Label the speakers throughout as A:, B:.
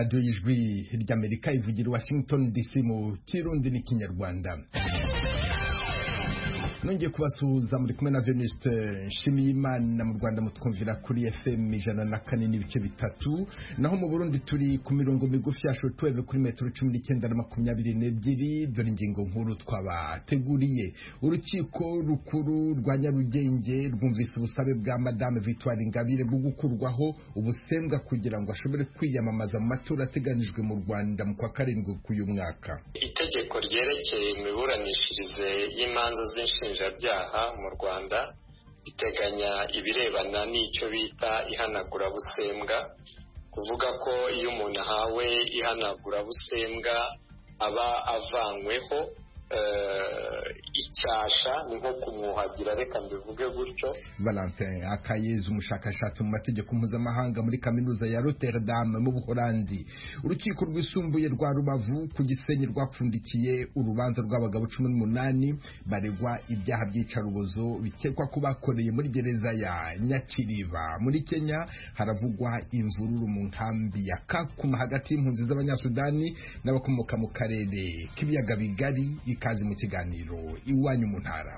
A: radiyo y'ijwi ry'Amerika ivugira i Washington DC mu Kirundi n'ikinyarwanda. Nongeye kubasuhuza muri kumwe na Venuste Nshimiyimana. Mu Rwanda mutwumvira kuri FM 104 n'ibice bitatu, naho mu Burundi turi ku mirongo migufi ya shortwave kuri metero 19 na 22. Dore ingingo nkuru twabateguriye. Urukiko rukuru rwa Nyarugenge rwumvise ubusabe bwa Madame Victoire Ingabire bwo gukurwaho ubusembwa kugira ngo ashobore kwiyamamaza mu matora ateganijwe mu Rwanda mu kwa karindwi k'uyu mwaka.
B: Itegeko ryerekeye imiburanishirize y'imanza z'inshinjabyaha mu Rwanda riteganya ibirebana n'icyo bita ihanagurabusembwa, kuvuga ko iyo umuntu ahawe ihanagurabusembwa aba avanyweho icyasha, ni nko kumwuhagira, reka mbivuge gutyo.
A: Valentin Akayezu, umushakashatsi mu mategeko mpuzamahanga muri kaminuza ya Rotterdam mu Buholandi. Urukiko rwisumbuye rwa Rubavu ku Gisenyi rwapfundikiye urubanza rw'abagabo 18 baregwa ibyaha by'icarubozo bikekwa ko bakoreye muri gereza ya Nyakiriba muri Kenya. Haravugwa imvururu mu nkambi ya Kakuma hagati y'impunzi z'Abanyasudani n'abakomoka mu karere k'ibiyaga bigari. Ikaze mu kiganiro iwanyu mu ntara.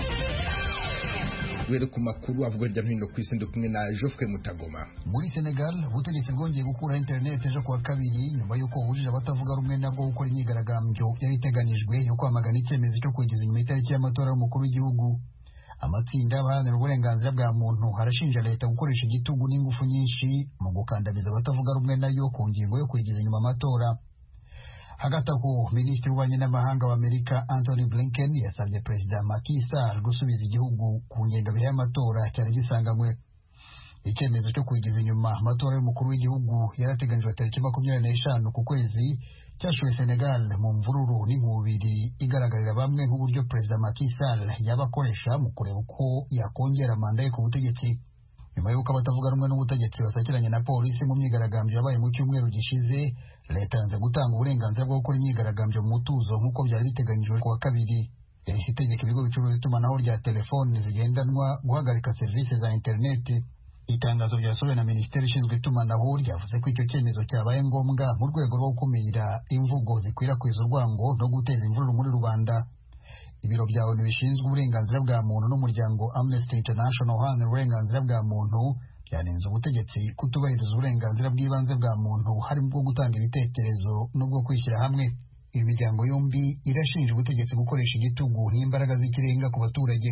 A: Were ku makuru avuga hirya no hino ku isi, kumwe na Geoffrey Mutagoma.
C: Muri Senegal ubutegetsi bwongeye gukura internet ejo kuwa kabiri nyuma y'uko hujije abatavuga rumwe nabwo gukora imyigaragambyo yari iteganijwe yo kwamagana icyemezo cyo kugeza inyuma itariki y'amatora y'umukuru w'igihugu. Amatsinda y'abaharanira uburenganzira bwa muntu harashinja leta gukoresha igitugu n'ingufu nyinshi mu gukandamiza abatavuga rumwe nayo ku ngingo yo kugeza inyuma amatora. Hagati aho, Minisitiri w'Ububanyi n'Amahanga w'Amerika Anthony Blinken yasabye Perezida Macky Sall gusubiza igihugu ku ngengabihe y'amatora cyari gisanganywe. Icyemezo cyo kugeza inyuma amatora y'umukuru w'igihugu yarateganijwe tariki 25 ku kwezi cyashoye Senegal mu mvururu n'inkubiri igaragarira bamwe nk'uburyo Perezida Macky Sall yabakoresha mu kureba uko yakongera manda ye ku butegetsi. Nyuma y'uko abatavuga rumwe n'ubutegetsi basakiranye na polisi mu myigaragambyo yabaye mu cyumweru gishize, leta yanze gutanga uburenganzira bwo gukora imyigaragambyo mu mutuzo nk'uko byari biteganyijwe kuwa kabiri. Yahise itegeka ibigo bicuruza itumanaho rya telefoni zigendanwa guhagarika serivisi za interineti. Itangazo ryasohowe na Minisiteri ishinzwe itumanaho ryavuze ko icyo cyemezo cyabaye ngombwa mu rwego rwo gukumira imvugo zikwirakwiza urwango no guteza imvururu muri rubanda. Ibiro bya ONU bishinzwe uburenganzira bwa muntu n'umuryango Amnesty International uharanira uburenganzira bwa muntu byanenze ubutegetsi kutubahiriza uburenganzira bw'ibanze bwa muntu, harimo bwo gutanga ibitekerezo n'ubwo kwishyira hamwe. Iyi miryango yombi irashinja ubutegetsi gukoresha igitugu n'imbaraga z'ikirenga ku baturage.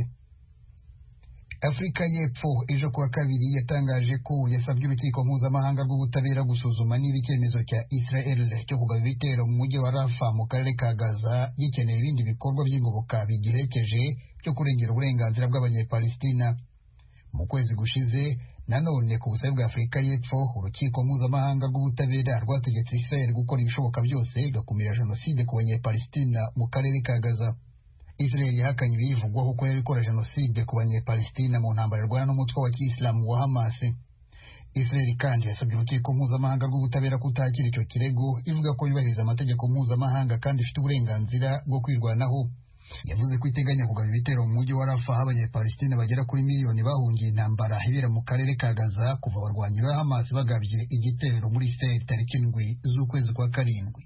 C: Afurika y'Epfo ejo kuwa kabiri yatangaje ko yasabye urukiko mpuzamahanga rw'ubutabera gusuzuma niba icyemezo cya Israel cyo kugaba ibitero mu mujyi wa Rafa mu karere ka Gaza gikeneye ibindi bikorwa by'ingoboka bigirekeje byo kurengera uburenganzira bw'Abanyepalestina. Mu kwezi gushize nanone ku busabe bwa Afurika y'Epfo, urukiko mpuzamahanga rw'ubutabera rwategetse Israel gukora ibishoboka byose igakumira jenoside ku Banyepalestina mu karere ka Gaza. Israel yahakanye ibivugwaho ko yabikora jenoside ku Banyepalestina mu ntambara irwana n'umutwe wa Kiyisilamu wa Hamas. Israel kandi yasabye urukiko mpuzamahanga rw'ubutabera kutakira icyo kirego, ivuga ko yubahiriza amategeko mpuzamahanga kandi ifite uburenganzira bwo kwirwanaho. Yavuze ko iteganya kugaba ibitero mu mujyi wa Rafa aho Abanyepalestina bagera kuri miliyoni bahungiye intambara ibera mu karere ka Gaza kuva abarwanyi ba Hamas bagabye igitero muri Israel tariki 7 z'ukwezi kwa karindwi.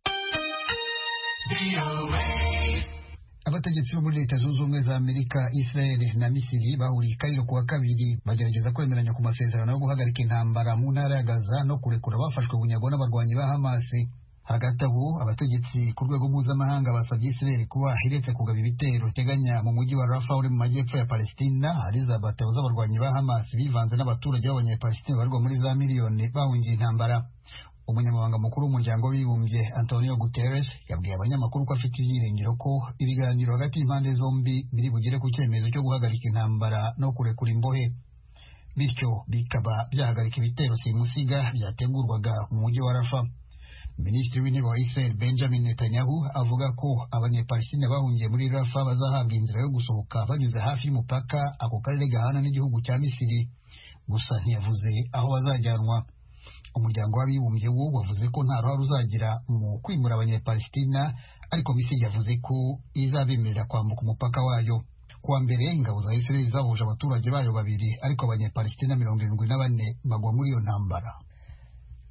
C: Abategetsi bo muri Leta Zunze Ubumwe za Amerika, Israel na Misiri bahuriye i Kairo kuwa kabiri bagerageza kwemeranya ku masezerano yo guhagarika intambara mu ntara ya Gaza no kurekura abafashwe bunyago n'abarwanyi ba Hamas. Hagati aho, abategetsi ku rwego mpuzamahanga basabye Israel kuba iretse kugaba ibitero iteganya mu mujyi wa Rafa uri mu majyepfo ya Palestina, hari za bateo z'abarwanyi ba Hamas bivanze n'abaturage b'Abanyepalestina barwa muri za miliyoni bahungiye intambara. Umunyamabanga mukuru w'umuryango w'abibumbye Antonio Guterres yabwiye abanyamakuru ko afite ibyiringiro ko ibiganiro hagati y'impande zombi biri bugere ku cyemezo cyo guhagarika intambara no kurekura imbohe, bityo bikaba byahagarika ibitero simusiga byategurwaga mu mujyi wa Rafa. Minisitiri w'intebe wa Israel Benjamin Netanyahu avuga ko Abanyepalestina bahungiye muri Rafa bazahabwa inzira yo gusohoka banyuze hafi y'umupaka ako karere gahana n'igihugu cya Misiri, gusa ntiyavuze aho bazajyanwa. Umuryango w'abibumbye wo wavuze ko nta ruhare uzagira mu kwimura Abanyepalestina, ariko Misiri yavuze ko izabemerera kwambuka umupaka wayo. Kuwa mbere ingabo za Israel zahuje abaturage bayo babiri, ariko Abanyepalestina 74 bagwa muri iyo ntambara.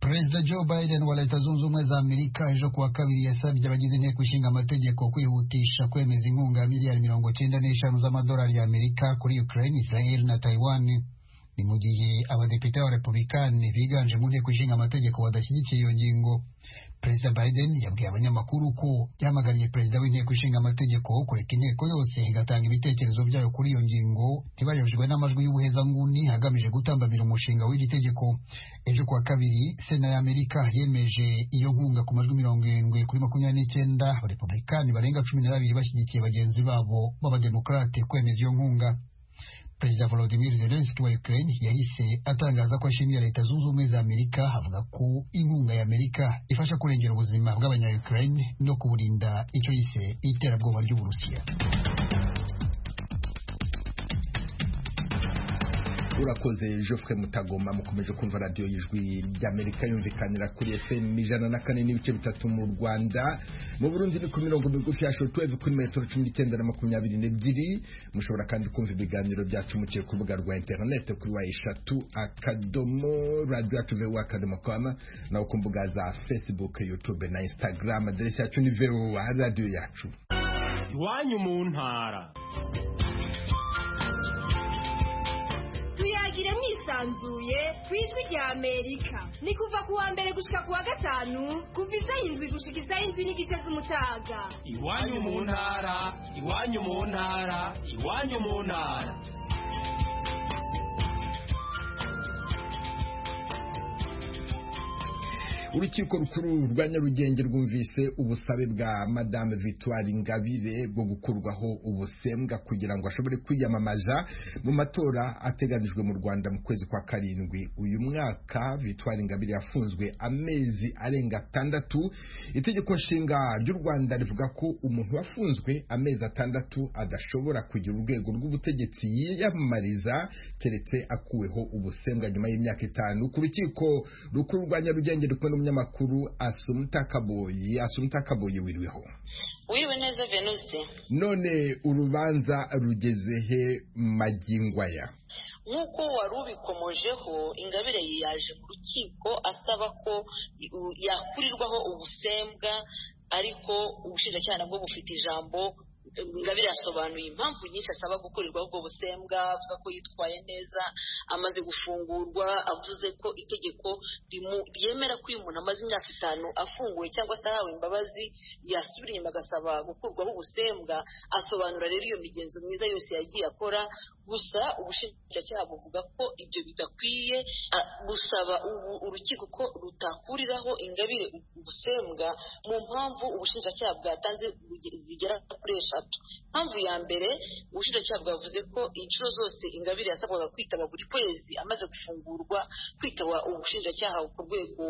C: Perezida Joe Biden wa Leta Zunze Ubumwe za Amerika ejo kuwa kabiri yasabye abagize inteko ishinga amategeko kwihutisha kwemeza inkunga ya miliyari 95 z'amadolari ya Amerika kuri Ukraine, Israel na Taiwan. Ni mu gihe abadepite b'abarepublikani biganje mu nteko ishinga amategeko badashyigikiye iyo ngingo. Perezida Biden yabwiye abanyamakuru ko yahamagariye perezida w'inteko ishinga amategeko kureka inteko yose igatanga ibitekerezo byayo kuri iyo ngingo ntibayobejwe n'amajwi y'ubuhezanguni hagamije gutambamira umushinga w'iri tegeko. Ejo kuwa kabiri Sena ya Amerika yemeje iyo nkunga ku majwi 70-29, abarepublikani barenga 12 bashyigikiye bagenzi babo b'abademokrate kwemeza iyo nkunga. Perezida Volodymyr Zelensky wa Ukraine yahise atangaza ko ashimira Leta Zunze Ubumwe za Amerika, avuga ko inkunga ya Amerika ifasha kurengera ubuzima bw'abanya-Ukraine no kuburinda icyo yise iterabwoba ry'Uburusiya.
A: Urakoze Geoffrey Mutagoma. Mukomeje kumva radio y'Ijwi ry'Amerika yumvikanira kuri FM 104.3 mu Rwanda. Mu Burundi ni ku mirongo migufi ya shortwave kuri metero 19 na 22. Mushobora kandi kumva ibiganiro byacu muciye ku rubuga rwa internet kuri wa3.radio.com na ku mbuga za Facebook, YouTube na Instagram. Adresse yacu ni VOA radio yacu.
D: Iwanyu mu ntara.
E: Tuyagire mwisanzuye kwijwi rya Amerika. Ni kuva kuwa mbere gushika kuwa gatanu kuva 7 gushika 7:30 z'umutaga.
D: Iwanyu mu ntara, iwanyu mu ntara, iwanyu mu ntara.
A: Urukiko rukuru rwa Nyarugenge rwumvise ubusabe bwa Madame Victoire Ingabire bwo gukurwaho ubusembwa kugira ngo ashobore kwiyamamaza mu matora ateganijwe mu Rwanda mu kwezi kwa karindwi uyu mwaka. Victoire Ingabire yafunzwe amezi arenga 6. Itegeko nshinga ry'u Rwanda rivuga ko umuntu wafunzwe amezi 6 adashobora kugira urwego rw'ubutegetsi yiyamamariza keretse akuweho ubusembwa nyuma y'imyaka 5. Ku rukiko rukuru rwa Nyarugenge umunyamakuru Asumta Kaboyi wiriweho.
F: Wiriwe neza Venuste.
A: None urubanza rugeze he magingwaya?
F: Nkuko wari ubikomojeho, Ingabire yaje mu rukiko asaba ko yakurirwaho ubusembwa, ariko ubushinjacyaha nabwo bufite ijambo. Ingabire yasobanuye impamvu nyinshi asaba gukurirwaho ubwo busembwa, avuga ko yitwaye neza amaze gufungurwa, avuze ko itegeko ryemera ko uyu muntu amaze imyaka 5 afunguwe cyangwa se ahawe imbabazi yasubira inyuma agasaba gukurwaho ubusembwa. Asobanura rero iyo migenzo myiza yose yagiye akora, gusa ubushinjacyaha buvuga ko ibyo bidakwiye, busaba urukiko ko rutakuriraho Ingabire ubusembwa mu mpamvu ubushinjacyaha bwatanze zigera kuri 3. Mpamvu ya mbere, ubushinjacyaha bwavuze ko inshuro zose Ingabire yasabwaga kwitaba buri kwezi amaze gufungurwa, kwitaba ubushinjacyaha ku rwego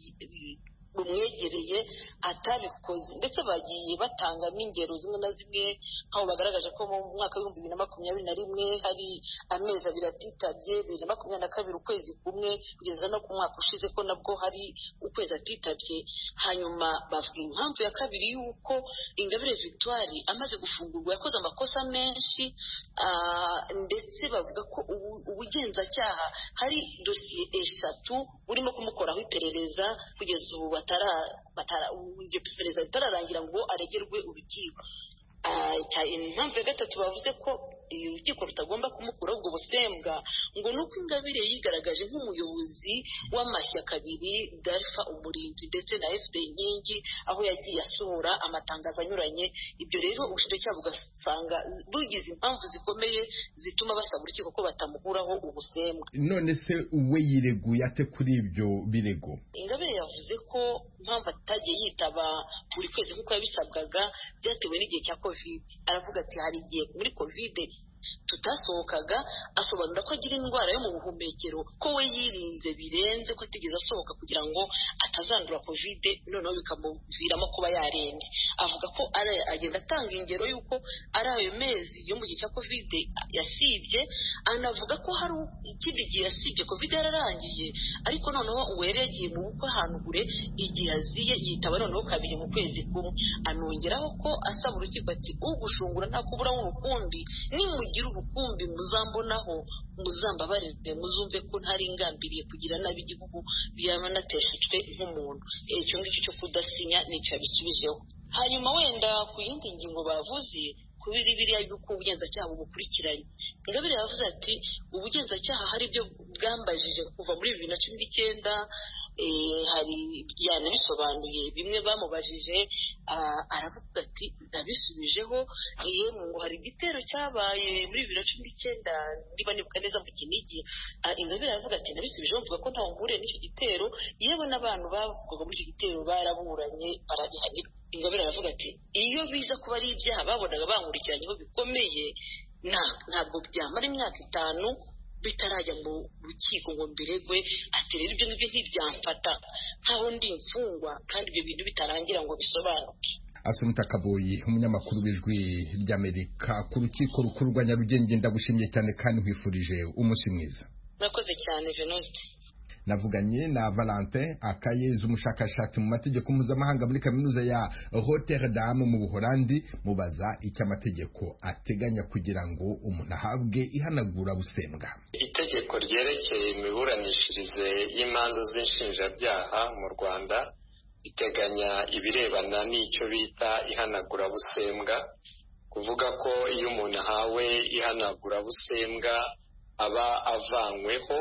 F: rumwegereye atabikoze, ndetse bagiye batanga n'ingero zimwe na zimwe, aho bagaragaje ko mu mwaka wa 2021 hari amezi 2 atitabye, 2022 ukwezi kumwe, kugeza no ku mwaka ushize ko nabwo hari ukwezi atitabye. Hanyuma bavuga impamvu ya kabiri yuko Ingabire Victoire amaze gufungurwa yakoze amakosa menshi, ndetse bavuga ko ubugenzacyaha hari dosiye 3 burimo kumukoraho iperereza kugeza ubu iryo perereza ritararangira ngo aregerwe urukiko. Impamvu ya gatatu bavuze ko urukiko rutagomba kumukuraho ubwo busembwa ngo nuko Ingabire yigaragaje nk'umuyobozi w'amashyaka abiri, Dalfa Umurinzi ndetse na FD Inkingi, aho yagiye asohora amatangazo anyuranye. Ibyo rero ubushinjacyaha bugasanga bugize impamvu zikomeye zituma basaba urukiko ko batamukuraho ubusembwa.
A: None se uwe yireguye ate kuri ibyo birego?
F: Ingabire yavuze ko impamvu atagiye yitaba buri kwezi nk'uko yabisabwaga byatewe n'igihe cya COVID. Aravuga ati hari igihe muri COVID tutasohokaga, asobanura ko agira indwara yo mu buhumekero, ko we yirinze birenze ko atigeze asohoka kugira ngo atazandura COVID, noneho bikamuviramo kuba yarembye. Avuga ko agenda atanga ingero yuko ari ayo mezi yo mu gihe cya COVID yasibye, anavuga ko hari ikindi gihe yasibye COVID yararangiye, ariko noneho uwere yagiye mu bukwe ahantu kure, igihe aziye yitaba noneho 2 mu kwezi kumwe. Anongeraho ko asaba urukiko ati ugushungura nta kubura w'urukundi, ni mu mugira urukumbi muzambonaho muzambabarire muzumve ko ntari ngambiriye kugira nabi igihugu byaba nateshejwe nk'umuntu icyo ngicyo cyo kudasinya nicyo yabisubijeho. Hanyuma wenda ku yindi ngingo bavuze kubiri biriya yuko ubugenzacyaha bukurikiranye, Ingabire yavuze ati ubugenzacyaha hari ibyo bwambajije kuva muri 2019, hari yanabisobanuye bimwe bamubajije, aravuga ati ndabisubijeho, ngo hari igitero cyabaye muri 2019 niba nibuka neza mu Kinigi. Ingabire aravuga ati ndabisubijeho mvuga ko ntawe mpuriye n'icyo gitero, yewe n'abantu bavugaga muri icyo gitero baraburanye barabihanirwa. Ingabire aravuga ati iyo biza kuba ari ibyaha babonaga bankurikiranyeho bikomeye ntabwo byamara imyaka 5 bitarajya mu rukiko ngo mbiregwe. Ati rero ibyo ngibyo ntibyamfata nkaho ndi imfungwa kandi ibyo bintu bitarangira ngo bisobanuke.
A: Asumta Kaboyi, umunyamakuru w'Ijwi ry'Amerika ku rukiko rukuru rwa Nyarugenge, ndagushimiye cyane kandi nkwifurije umunsi mwiza.
F: Murakoze cyane Venuste.
A: Navuganye na Valentin Akayezu, umushakashatsi mu mategeko mpuzamahanga muri kaminuza ya Rotterdam mu Buholandi, mubaza icyo amategeko ateganya kugira ngo umuntu ahabwe ihanagura busembwa.
B: Itegeko ryerekeye imiburanishirize y'imanza z'inshinjabyaha mu Rwanda riteganya ibirebana n'icyo bita ihanagura busembwa, kuvuga ko iyo umuntu ahawe ihanagura busembwa aba avanyweho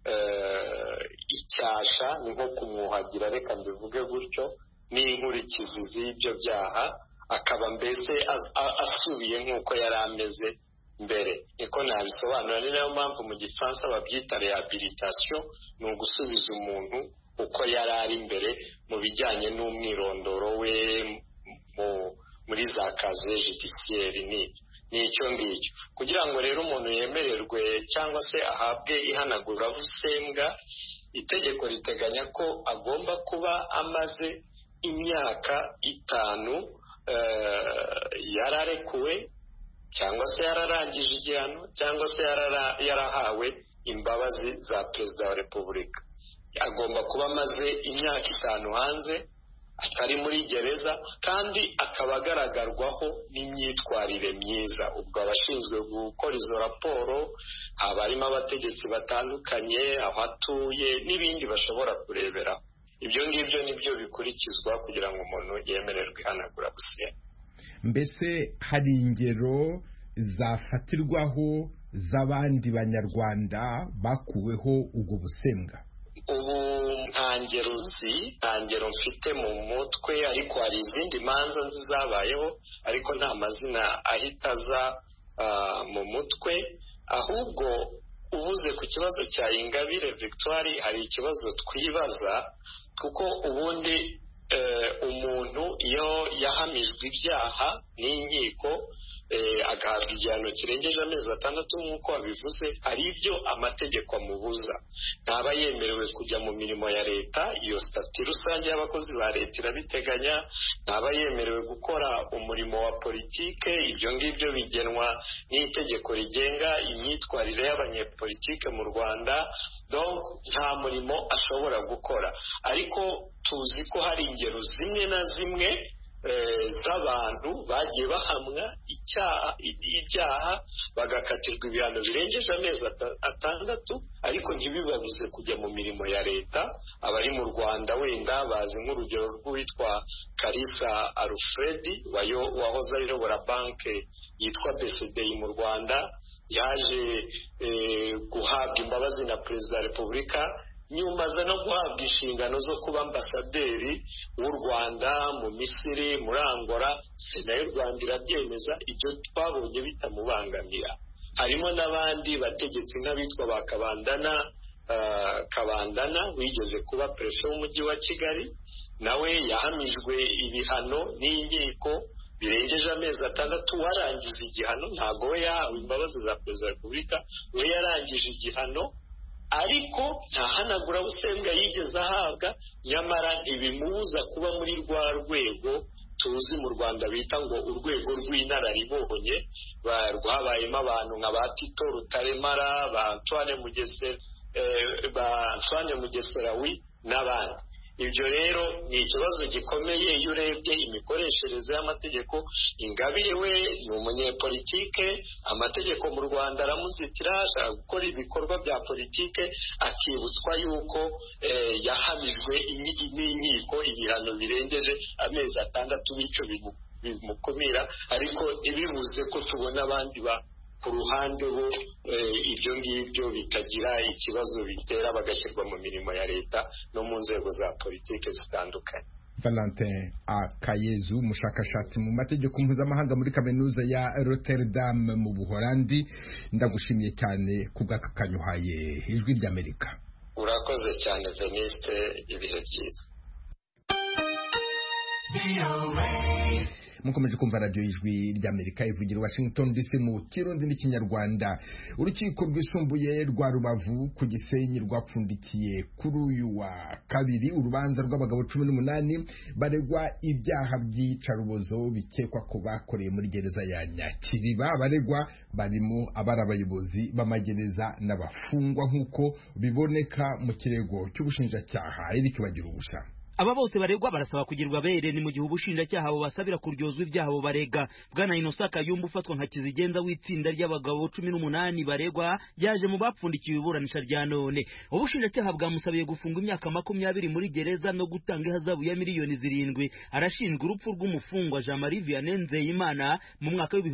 B: icyasha, ni nko kumwuhagira, reka mbivuge gutyo, n'inkurikizi z'ibyo byaha, akaba mbese asubiye nk'uko yari ameze mbere. Niko nabisobanura, ni nayo mpamvu mu Gifaransa babyita rehabilitation, ni ugusubiza umuntu uko yari ari mbere mu bijyanye n'umwirondoro we muri za kaze judiciaire. Nicyo ngicyo. Kugira ngo rero umuntu yemererwe cyangwa se ahabwe ihanagurabusembwa, itegeko riteganya ko agomba kuba amaze imyaka 5 yararekuwe cyangwa se yararangije igihano cyangwa se yarahawe imbabazi za Perezida wa Repubulika. Agomba kuba amaze imyaka 5 hanze, atari muri gereza, kandi akaba agaragarwaho n'imyitwarire myiza. Ubwo abashinzwe gukora izo raporo haba harimo abategetsi batandukanye, aho atuye n'ibindi bashobora kurebera. Ibyo ngibyo nibyo bikurikizwa kugira ngo umuntu yemererwe ihanagurabusembwa.
A: Mbese hari ingero zafatirwaho z'abandi banyarwanda bakuweho ubwo busembwa?
B: Ubu nta ngero mfite mu mutwe, ariko hari izindi manza zabayeho, ariko nta mazina ahita aza mu mutwe. Ahubwo ubuze ku kibazo cya Ingabire Victoire, hari ikibazo twibaza, kuko ubundi umuntu iyo yahamijwe ibyaha n'inkiko agahabwa igihano kirengeje amezi 6 nk'uko wabivuze, hari ibyo amategeko amubuza. ntaba yemerewe kujya mu mirimo ya leta, iyo stati rusange y'abakozi ba leta irabiteganya. ntaba yemerewe gukora umurimo wa politike, ibyo ngibyo bigenwa n'itegeko rigenga imyitwarire y'abanyepolitike mu Rwanda. Donc nta murimo ashobora gukora, ariko tuzi ko hari ingero zimwe na zimwe z'abantu bagiye bahamwa ibyaha bagakatirwa ibihano birengeje amezi 6, ariko ntibibabuze kujya mu mirimo ya leta. abari mu Rwanda wenda bazi nk'urugero rw'uwitwa Kalisa Alfred wahoze ayobora banki yitwa BCDI mu Rwanda, yaje guhabwa imbabazi na Perezida wa Repubulika, nyuma aza no guhabwa inshingano zo kuba ambasaderi w'u Rwanda mu Misiri, muri Angola. Sena y'u Rwanda irabyemeza, ibyo twabonye bitamubangamira. harimo n'abandi bategetsi nk'abitwa ba Kabandana wigeze kuba perefe w'umujyi wa Kigali, nawe yahamijwe ibihano n'inkiko birengeje amezi 6, warangije igihano. ntabwo we yahawe imbabazi za Perezida wa Repubulika, we yarangije igihano, ariko nta hanagurabusembwa yigeze ahabwa. nyamara ntibimubuza kuba muri rwa rwego tuzi mu Rwanda bita ngo urwego rw'inararibonye, rwabayemo abantu nka ba Tito Rutaremara, ba Antoine Mugesera n'abandi. ibyo rero ni ikibazo gikomeye iyo urebye imikoreshereze y'amategeko. Ingabire we ni umunyepolitike, amategeko mu Rwanda aramuzitira, ashaka gukora ibikorwa bya politike, akibutswa yuko yahamijwe n'inkiko ibihano birengeje amezi 6 bityo bimukumira, ariko ntibibuze ko tubona abandi ku ruhande bo ibyo ngibyo bikagira ikibazo bitera bagashyirwa mu mirimo ya leta no mu nzego za politike zitandukanye.
A: Valentin Akayezu, umushakashatsi mu mategeko mpuzamahanga muri kaminuza ya Rotterdam mu Buholandi, ndagushimiye cyane kubw'aka kanyuhaye Ijwi ry'Amerika.
B: Urakoze cyane Veniste, ibihe byiza.
A: Mukomeje kumva radio Ijwi ry'Amerika ivugira Washington DC mu Kirundi n'Ikinyarwanda. Urukiko rwisumbuye rwa Rubavu ku Gisenyi rwapfundikiye kuri uyu wa kabiri urubanza rw'abagabo 18 baregwa ibyaha by'icarubozo bikekwa ko bakoreye muri gereza ya Nyakiriba. Baregwa barimo abari abayobozi b'amagereza n'abafungwa nk'uko biboneka mu kirego cy'ubushinjacyaha. Eric Bagira ubusa.
G: Aba bose baregwa barasaba kugirwa bere ni mu gihe ubushinjacyaha abo basabira kuryozwa ibyaha abo barega. Bwana Innocent Kayumba ufatwa nka kizigenza w'itsinda ry'abagabo 18 baregwa yaje mu bapfundikiwe iburanisha rya none. Ubushinjacyaha bwamusabiye gufunga imyaka 20 muri gereza no gutanga ihazabu ya miliyoni 7. Arashinjwa urupfu rw'umufungwa Jean Marie Vianney Nzeyimana mu mwaka wa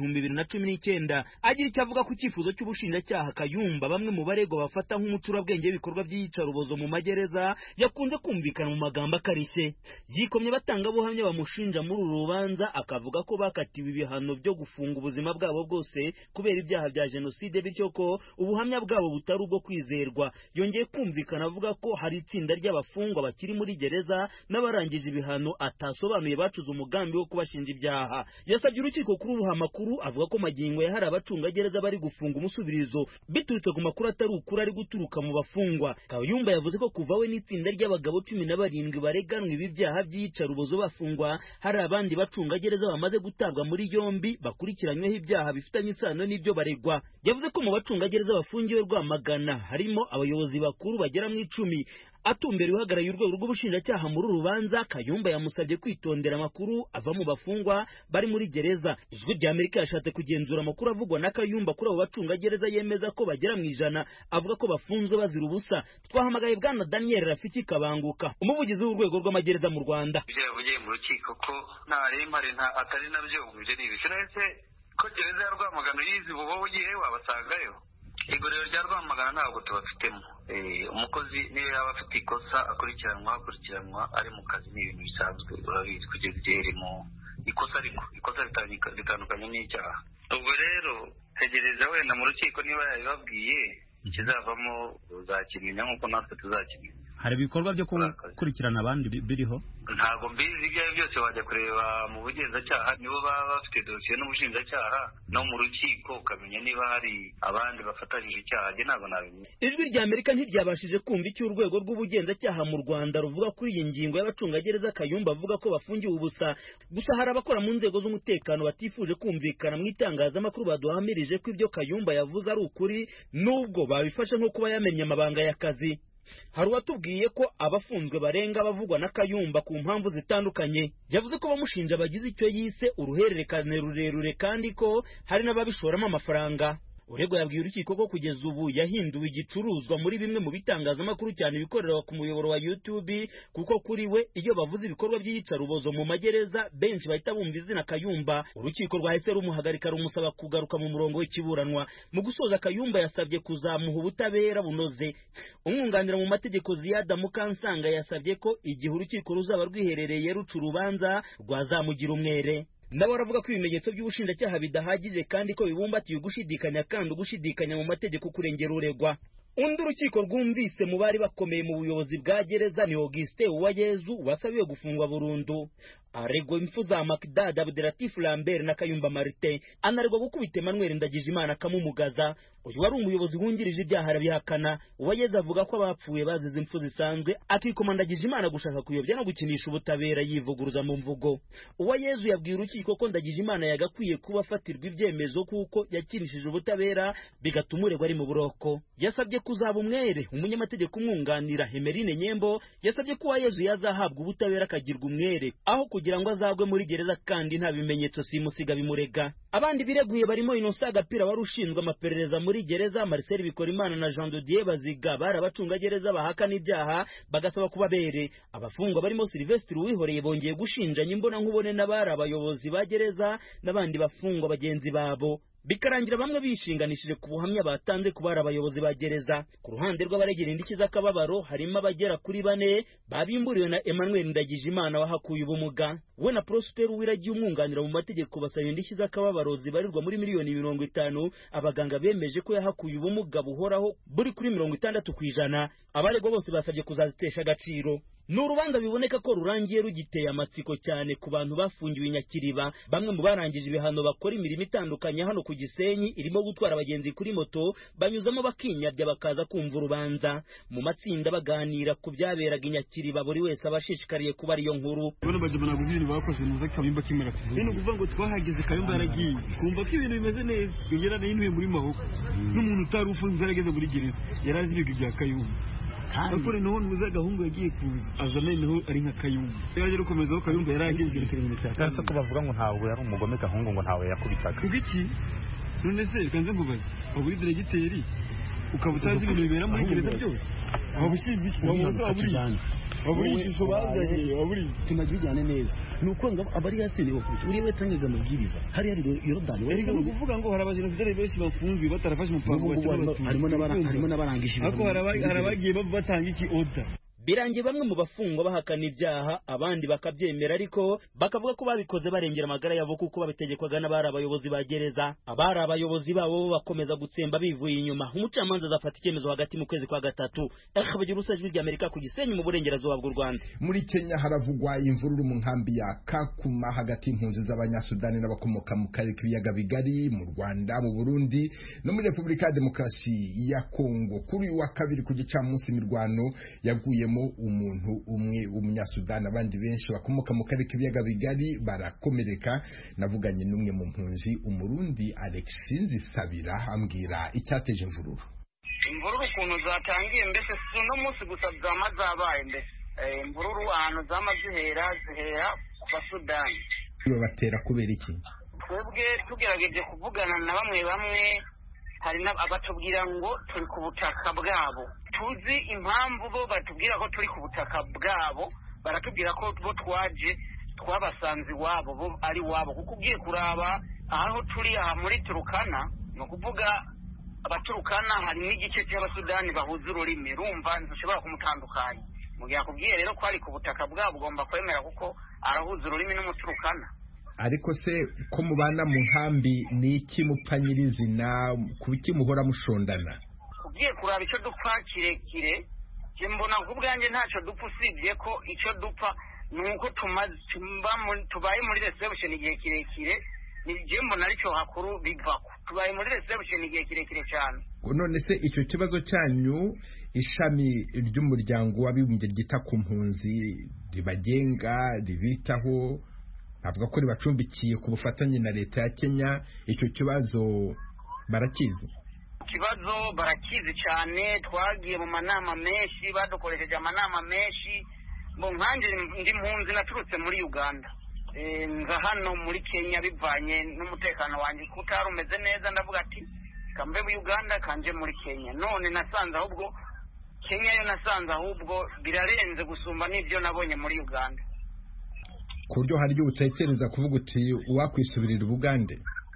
G: 2019. Agira icyo avuga ku cyifuzo cy'ubushinjacyaha. Kayumba bamwe mu baregwa bafata nk'umucurabwenge w'ibikorwa by'iyicarubozo mu magereza yakunze kumvikana mu magambo yikomye batanga buhamya bamushinja muri urubanza, akavuga ko bakatiwe ibihano byo gufunga ubuzima bwabo bwose kubera ibyaha bya jenoside, bityo ko ubuhamya bwabo butari ubwo kwizerwa. Yongeye kumvikana avuga ko hari itsinda ry'abafungwa bakiri muri gereza n'abarangije ibihano atasobanuye bacuze umugambi wo kubashinja ibyaha. Yasabye urukiko kuri uruha makuru avuga ko magingo ya hari abacunga gereza bari gufunga umusubirizo biturutse ku makuru atari ukuri ari guturuka mu bafungwa. Kayumba yavuze ko kuva we n'itsinda ry'abagabo 17 bareganwe ibi byaha by'iyicarubozo bafungwa, hari abandi bacunga gereza bamaze gutabwa muri yombi bakurikiranyweho ibyaha bifitanye isano n'ibyo baregwa. Yavuze ko mu bacunga gereza bafungiwe Rwamagana harimo abayobozi bakuru bagera mu 10. Atumbera uhagarariye urwego rw'ubushinjacyaha muri rubanza, Kayumba yamusabye kwitondera amakuru ava mu bafungwa bari muri gereza. Ijwi ry'Amerika yashatse kugenzura amakuru avugwa na Kayumba kuri abo bacunga gereza yemeza ko bagera mu 100 avuga ko bafunzwe bazira ubusa. Twahamagaye Bwana Daniel Rafiki Kabanguka, umuvugizi w'urwego rw'amagereza mu Rwanda.
H: Yavugiye mu rukiko ko ntarempare atari nabyo uje n'ibisiretse ko gereza ya Rwamagana yizi ubu ugiye wabasangayo. Igorero rya Rwamagana ntabwo tubafitemo. Umukozi niyo yaba afite ikosa akurikiranwa ari mu kazi n'ibintu bisanzwe, urabizi kugeza igihe rimo ikosa ritandukanye n'icyaha. Ubwo rero tegereza wenda mu rukiko niba yabibabwiye ikizavamo uzakimenya nk'uko natwe tuzakimenya.
I: Hari ibikorwa byo gukurikirana abandi biriho?
H: Ntabwo mbizi ibyo byose wajya kureba mu bugenzacyaha, nibo baba bafite dosiye n'ubushinjacyaha no mu rukiko ukamenya niba hari abandi bafatanyije icyaha. Ntabwo nabimenya.
G: Ijwi ry'Amerika ntiryabashije kumva icyo urwego rw'ubugenzacyaha mu Rwanda ruvuga kuri iyi ngingo y'abacungagereza Kayumba avuga ko bafungiwe ubusa. Gusa hari abakora mu nzego z'umutekano batifuje kumvikana mu itangazamakuru baduhamirije ko ibyo Kayumba yavuze ari ukuri, nubwo babifashe nko kuba yamenye amabanga y'akazi. Hari uwatubwiye ko abafunzwe barenga bavugwa na Kayumba ku mpamvu zitandukanye. Yavuze ko bamushinja bagize icyo yise uruhererekane rurerure kandi ko hari n'ababishoramo amafaranga. Urego yabwiye urukiko ko kugeza ubu yahinduwe igicuruzwa muri bimwe mu bitangazamakuru cyane bikorera ku muyoboro wa YouTube, kuko kuri we iyo bavuze ibikorwa by'iyicarubozo mu magereza benshi bahita bumva izina Kayumba. Urukiko rwahise rumuhagarika rumusaba kugaruka mu murongo w'ikiburanwa. Mu gusoza, Kayumba yasabye kuzamuha ubutabera bunoze. Umwunganira mu mategeko Ziyada Mukansanga yasabye ko igihe urukiko ruzaba rwiherereye ruca urubanza rwazamugira umwere. Nabo baravuga ko ibimenyetso by'ubushinjacyaha bidahagije kandi ko bibumbatiye gushidikanya kandi ugushidikanya mu mategeko kurengera uregwa. Undi urukiko rwumvise mu bari bakomeye mu buyobozi bwa gereza ni Augustin Uwayezu wasabiwe gufungwa burundu. aregwa impfu za Makdad Abdelatif Lambert na Kayumba Martin, anaregwa gukubita Emmanuel Ndagijimana akamumugaza. Uyu wari umuyobozi wungirije ibyaha arabihakana. Uwayeze avuga ko abapfuye bazize impfu zisanzwe, akikoma Ndagijimana gushaka kuyobya no gukinisha ubutabera yivuguruza mu mvugo. Uwayeze yabwiye urukiko ko Ndagijimana yagakwiye kuba afatirwa ibyemezo kuko yakinishije ubutabera bigatuma uregwa ari mu buroko. Yasabye kuzaba umwere. Umunyamategeko umwunganira Emerine Nyembo yasabye ko Uwayeze yazahabwa ubutabera akagirwa umwere aho kugira ngo azagwe muri gereza kandi nta bimenyetso simusiga bimurega. Abandi bireguye barimo Innocent Gapira wari ushinzwe amaperereza muri gereza, Marcel Bikorimana na Jean de Dieu Baziga bari abacunga gereza bahakana ibyaha bagasaba kuba bere. Abafungwa barimo Sylvestre Uwihoreye bongeye gushinjanya imbona nkubone n'abari abayobozi ba gereza n'abandi bafungwa bagenzi babo, bikarangira bamwe bishinganishije ku buhamya batanze ku bari abayobozi ba gereza. Ku ruhande rw'abaregera indishyi z'akababaro harimo abagera kuri 4 babimburiwe na Emmanuel Ndagijimana wahakuye ubumuga. We na Prosper Uwiragiye umwunganira mu mategeko basaba indishyi z'akababaro zibarirwa muri miliyoni 50. Abaganga bemeje ko yahakuye ubumuga buhoraho buri kuri 60%. Abaregwa bose basabye kuzazitesha agaciro. Ni urubanza biboneka ko rurangiye rugiteye amatsiko cyane ku bantu bafungiwe Nyakiriba. Bamwe mu barangije ibihano bakora imirimo itandukanye hano ku Gisenyi irimo gutwara abagenzi kuri moto, banyuzamo bakinyabya bakaza kumva urubanza mu matsinda baganira ku byaberaga Nyakiriba. Buri wese abashishikariye kuba ariyo nkuru.
J: Bone bajyana guzini bakoze muze Kayumba kimera bino kuvuga ngo twahageze Kayumba yaragiye kumva ko ibintu bimeze neza, yongera n'intuye muri mahoko n'umuntu utari ufunze yarageze muri gereza yarazi ibigwi bya Kayumba. Akore no muze gahungu yagiye kuza azana niho ari nka Kayumba yaje rukomeza ko Kayumba yarageze
I: cyane ko bavuga ngo ntawe yari umugome gahungu ngo ntawe yakubitaga
J: kubiki. None se kanze mvubaze aburi diregiteri ukabutazi ibintu bibera muri gereza byose abushize iki aburi ishusho bazanye aburi
K: tunajyane neza nuko ngo abari yasene bakubita uri we tangaga amabwiriza hari Yorodani
J: wari kuvuga ngo harabajira fidele benshi bafunzwe batarafashe umupango
K: harimo n'abarangishije
J: ako harabagiye batanga iki order.
G: Birangiye bamwe mu bafungwa bahakana ibyaha, abandi bakabyemera ariko bakavuga ko babikoze barengera amagara yabo kuko babitegekwaga n'abari abayobozi ba gereza. Abari abayobozi babo bakomeza gutsemba bivuye inyuma. Umucamanza azafata icyemezo hagati mu kwezi kwa 3. Bagira usajwi ry'Amerika ku Gisenyi mu burengerazuba bw'u Rwanda.
A: Muri Kenya haravugwa imvururu mu nkambi ya Kakuma hagati y'impunzi z'Abanyasudani n'abakomoka mu karere k'ibiyaga bigari mu Rwanda, mu Burundi no muri Repubulika ya Demokarasi ya Kongo. Kuri wa kabiri ku gicamunsi imirwano yaguyemo umuntu umwe w'umunyasudani, abandi benshi bakomoka mu karere k'ibiyaga bigari barakomereka. Navuganye n'umwe mu mpunzi, Umurundi Alexis Nzisabira, ambwira icyateje imvururu.
L: Imvururu ukuntu zatangiye mbese si uno munsi gusa zama zabaye mbese imvururu ahantu zama zihera ku Basudani.
A: Batera kubera iki?
L: Twebwe tugerageje kuvugana na bamwe hari abatubwira ngo turi ku butaka bwabo. Tuzi impamvu bo batubwira ko turi ku butaka bwabo, baratubwira ko bo twabasanze iwabo, bo ari wabo. Kuko ugiye kuraba aho turi aha muri Turukana, ni ukuvuga abaturukana hari n'igice cy'Abasudani bahuza ururimi, rumva ntushobora kumutandukanya. Mu gihe akubwiye rero ko ari ku butaka bwabo ugomba kwemera kuko arahuza ururimi n'umuturukana.
A: Ariko se ko mubana mu nkambi ni iki mupfa nyirizina, kubiki muhora mushondana?
L: Ugiye kuraba icyo dupfa kirekire, je mbona kubwanjye ntacyo dupfa usibye ko icyo dupfa nuko tubaye muri reception igihe kirekire, nije mbona aricyo hakuru bivako. Tubaye muri reception igihe kirekire cyane.
A: None se icyo kibazo cyanyu ishami ry'umuryango w'abibumbye ryita ku mpunzi ribagenga ribitaho avuga ko ribacumbikiye ku bufatanye na leta ya Kenya, icyo kibazo barakizi?
L: Kibazo barakizi cyane, twagiye mu manama menshi, badukoresheje amanama menshi. Ngo nkanje ndi mpunzi naturutse muri Uganda, nza hano muri Kenya bivanye n'umutekano wanjye kutari umeze neza, ndavuga ati kambe mu Uganda kanje muri Kenya. None nasanze ahubwo Kenya yo nasanze ahubwo birarenze gusumba n'ibyo nabonye muri Uganda.
A: Ku buryo hari utekereza kuvuga uti wakwisubirira Uganda?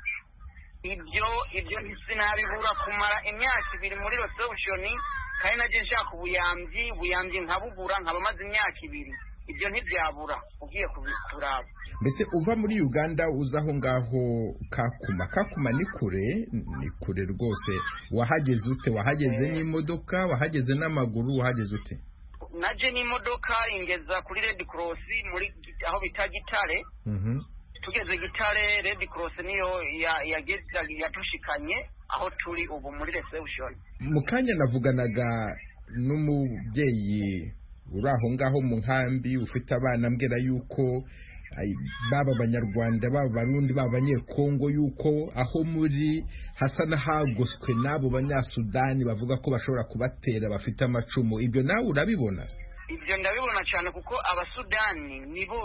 L: Ibyo ntisinabibura kumara imyaka 2 muri reception, kandi naje nshaka ubuyambi nkabubura, nkabamaze imyaka 2. Ibyo ntibyabura ugiye kubikuraba.
A: Mbese uva muri Uganda uzaho ngaho Kakuma ni kure rwose. Wahageze ute? Wahageze n'imodoka, wahageze n'amaguru, wahageze ute?
L: naje n'imodoka ingeza kuri Red Cross muri aho bita Gitare. Tugeze Gitare Red Cross niyo yatushikanye aho turi ubu muri reception.
A: Mukanya navuganaga n'umubyeyi uraho ngaho mu nkambi ufite abana mbwira yuko baba abanyarwanda baba barundi baba abanyekongo yuko aho muri hasa n'ahagoswe n'abo banyasudani bavuga ko bashobora kubatera bafite amacumu. Ibyo nawe urabibona?
L: Ibyo ndabibona cyane kuko abasudani nibo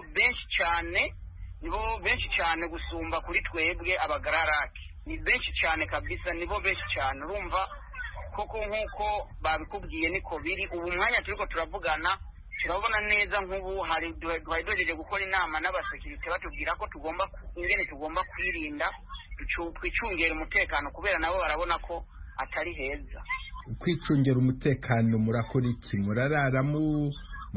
L: benshi cyane gusumba kuri twebwe abagararake. Ni benshi cyane kabisa, nibo benshi cyane. Urumva koko nk'uko babikubwiye niko biri. Ubu mwanya turiko turavugana turabona neza nk'ubu hari duhejeje gukora inama n'abasekirite batubwira ko tugomba kwirinda twicungera umutekano kubera nabo barabona ko atari heza.
A: Kwicungera umutekano murakora iki? Murararizamu,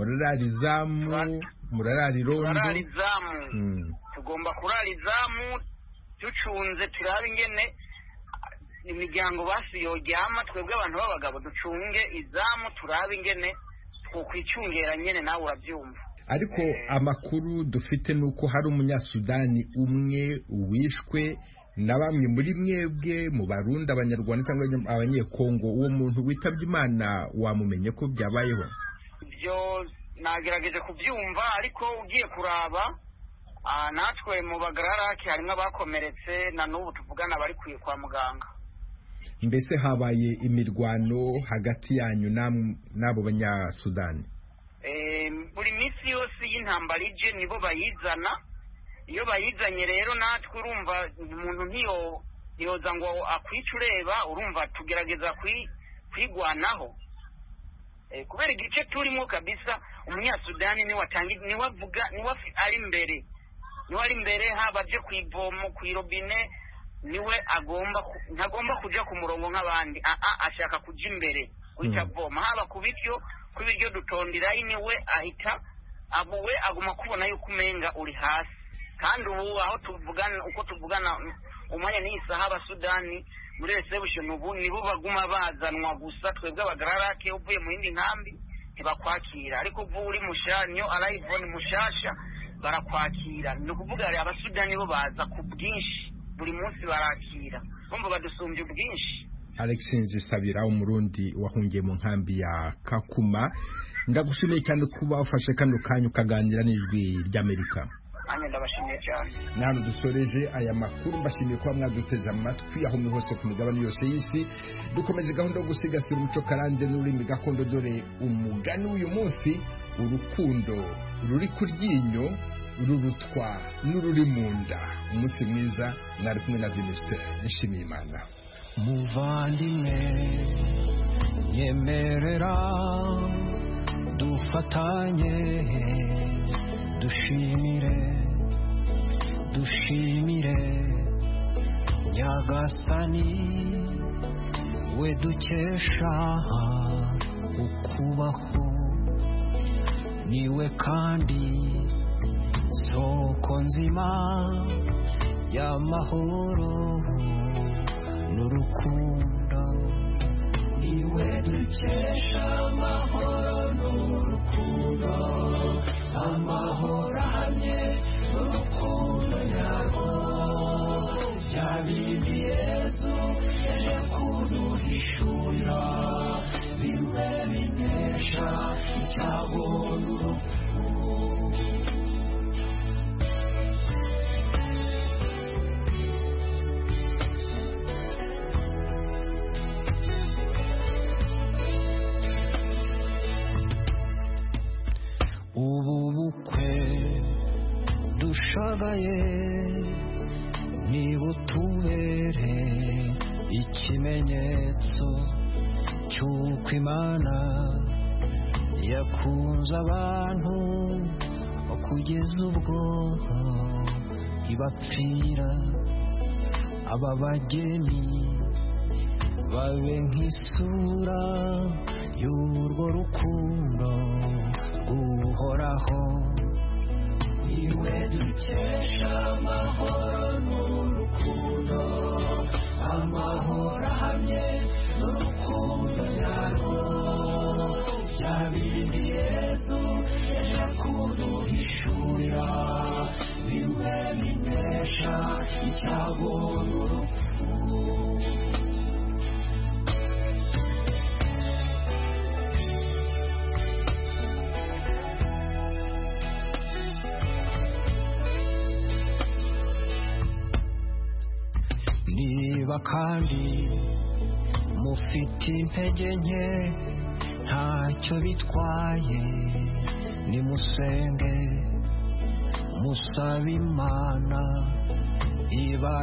A: murararirondo?
L: Tugomba kurarizamu ducunze turabe ingene imiryango basiyogyama, twebwe abantu b'abagabo ducunge izamu turabe ingene kwicungera nyene nawe urabyumva.
A: Ariko amakuru dufite nuko hari umunyasudani umwe wishwe na bamwe muri mwebwe mu Barundi, Abanyarwanda cyangwa Abanyekongo. Uwo muntu witabye Imana wamumenye ko byabayeho?
L: Ibyo nagerageje kubyumva, ariko ugiye kuraba natwe mu bagararake harimo abakomeretse na n'ubu tuvugana bari kwa muganga.
A: Mbese habaye imirwano hagati yanyu n'abo banyasudani?
L: Buri minsi yose y'intambara ije nibo bayizana. Iyo bayizanye rero natwe urumva umuntu ntiyoza ngo akwica ureba, urumva tugerageza kwigwanaho. Kubera igice turimo kabisa umunyasudani niwe ari imbere haba aje kwivomo kwirobine niwe ntagomba kuja ku murongo nk'abandi. Ashaka kuja imbere guhita avoma, haba ku biryo dutondera niwe ahita abuwe aguma kubona yuko umenga uri hasi. Kandi ubu aho tuvugana umwanya n'isaha abasudani muri reception ubu nibo baguma bazanwa gusa. Twebwe abagararake uvuye mu yindi nkambi ntibakwakira, ariko ubu uri mushanyo arayivona mushasha barakwakira. Ni ukuvuga abasudani bo baza ku bwinshi, buri munsi barakira, bumva badusumbye ubwinshi.
A: Alexis Sabira umurundi wahungiye mu nkambi ya Kakuma, ndagushimiye cyane kuba ufashe kano kanya ukaganira n'ijwi ry'Amerika.
L: Ndabashimiye cyane.
A: Nano dusoreje aya makuru, mbashimiye kuba mwaduteze amatwi aho muri hose ku migabane yose y'isi. Dukomeje gahunda yo gusigasira umuco karande n'ururimi gakondo, dore umugani w'uyu munsi: urukundo ruri ku ryinyo rurutwa n'ururi mu nda. Umunsi mwiza, mwari kumwe na Venuste Nshimiyimana.
M: Muvandimwe nyemerera dufatanye dushimire Nyagasani we dukesha ukubaho, niwe kandi soko nzima y'amahoro n'urukundo, niwe dukesha amahoro n'urukundo, amahoro ahamye n'urukundo nyarwo, bya bindi Yesu yaje kuduhishurira, bimwe binesha icyago n'urupfu. Ubu bukwe dushagaye nibutubere ikimenyetso cy'uko Imana yakunze abantu kugeza ubwo ibapfira. Aba bageni babe nk'isura y'urwo rukundo uhoraho, niwe dukesha amahoro n'urukundo, amahoro ahamye n'urukundo nyarwo, bya bindi niba kandi mufite intege nke ntacyo bitwaye nimusenge musabe Imana iba